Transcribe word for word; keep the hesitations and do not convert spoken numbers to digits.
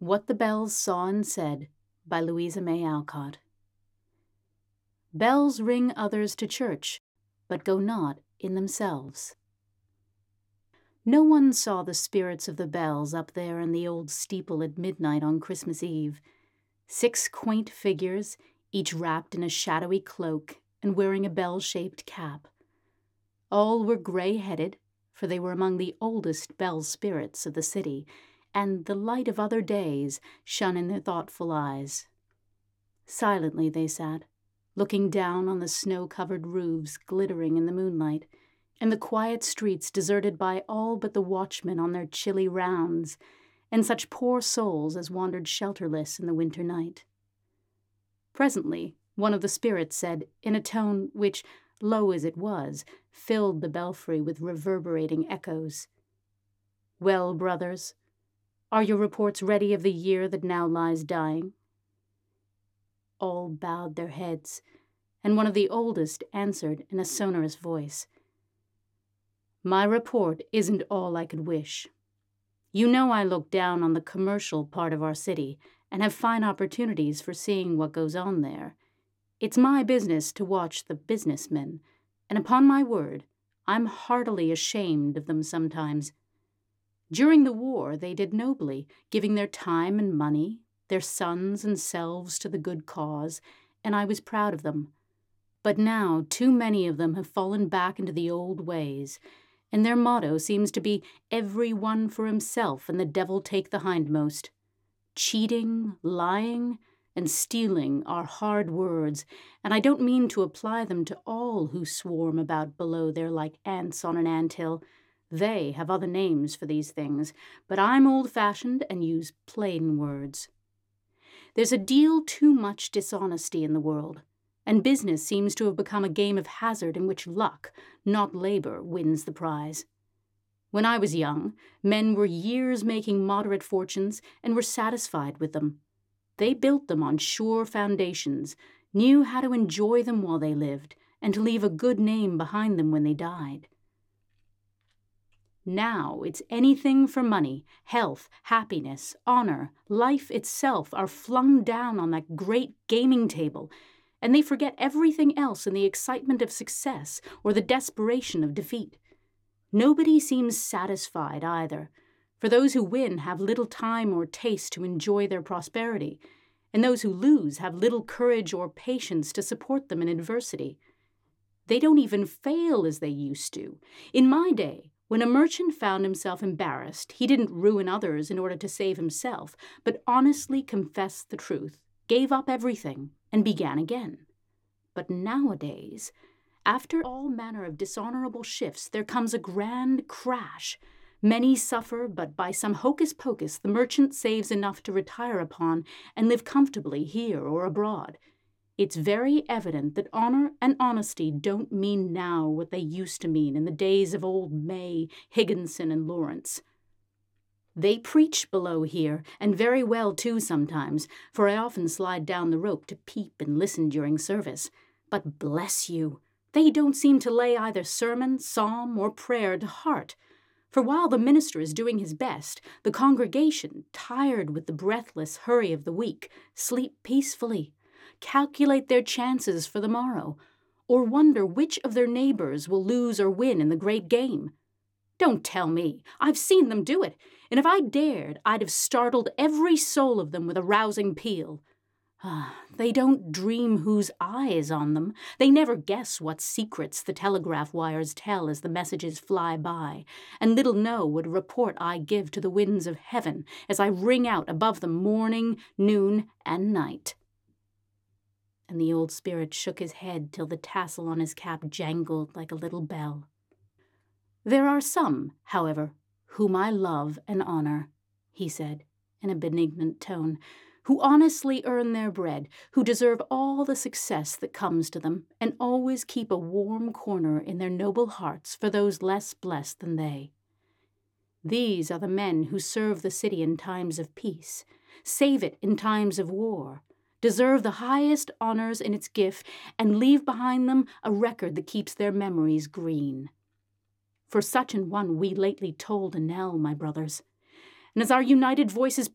What the Bells Saw and Said by Louisa May Alcott. Bells ring others to church, but go not in themselves. No one saw the spirits of the bells up there in the old steeple at midnight on Christmas Eve. Six quaint figures, each wrapped in a shadowy cloak and wearing a bell-shaped cap. All were grey-headed, for they were among the oldest bell spirits of the city, and the light of other days shone in their thoughtful eyes. Silently they sat, looking down on the snow-covered roofs glittering in the moonlight, and the quiet streets deserted by all but the watchmen on their chilly rounds, and such poor souls as wandered shelterless in the winter night. Presently, one of the spirits said, in a tone which, low as it was, filled the belfry with reverberating echoes, "Well, brothers, are your reports ready of the year that now lies dying?" All bowed their heads, and one of the oldest answered in a sonorous voice, "My report isn't all I could wish. You know I look down on the commercial part of our city and have fine opportunities for seeing what goes on there. It's my business to watch the businessmen, and upon my word, I'm heartily ashamed of them sometimes. During the war, they did nobly, giving their time and money, their sons and selves to the good cause, and I was proud of them. But now too many of them have fallen back into the old ways, and their motto seems to be every one for himself and the devil take the hindmost. Cheating, lying, and stealing are hard words, and I don't mean to apply them to all who swarm about below there like ants on an anthill. They have other names for these things, but I'm old-fashioned and use plain words. There's a deal too much dishonesty in the world, and business seems to have become a game of hazard in which luck, not labor, wins the prize. When I was young, men were years making moderate fortunes and were satisfied with them. They built them on sure foundations, knew how to enjoy them while they lived, and to leave a good name behind them when they died. Now it's anything for money, health, happiness, honor, life itself are flung down on that great gaming table, and they forget everything else in the excitement of success or the desperation of defeat. Nobody seems satisfied either, for those who win have little time or taste to enjoy their prosperity, and those who lose have little courage or patience to support them in adversity. They don't even fail as they used to. In my day, when a merchant found himself embarrassed, he didn't ruin others in order to save himself, but honestly confessed the truth, gave up everything, and began again. But nowadays, after all manner of dishonorable shifts, there comes a grand crash. Many suffer, but by some hocus-pocus the merchant saves enough to retire upon and live comfortably here or abroad. It's very evident that honor and honesty don't mean now what they used to mean in the days of old May, Higginson, and Lawrence. They preach below here, and very well too sometimes, for I often slide down the rope to peep and listen during service. But bless you, they don't seem to lay either sermon, psalm, or prayer to heart. For while the minister is doing his best, the congregation, tired with the breathless hurry of the week, sleep peacefully, calculate their chances for the morrow, or wonder which of their neighbors will lose or win in the great game. Don't tell me. I've seen them do it, and if I dared, I'd have startled every soul of them with a rousing peal. Ah, they don't dream whose eye is on them. They never guess what secrets the telegraph wires tell as the messages fly by, and little know what report I give to the winds of heaven as I ring out above them morning, noon, and night. And the old spirit shook his head till the tassel on his cap jangled like a little bell. There are some, however, whom I love and honor, he said, in a benignant tone, who honestly earn their bread, who deserve all the success that comes to them, and always keep a warm corner in their noble hearts for those less blessed than they. These are the men who serve the city in times of peace, save it in times of war, deserve the highest honors in its gift, and leave behind them a record that keeps their memories green. For such an one we lately tolled a knell, my brothers, and as our united voices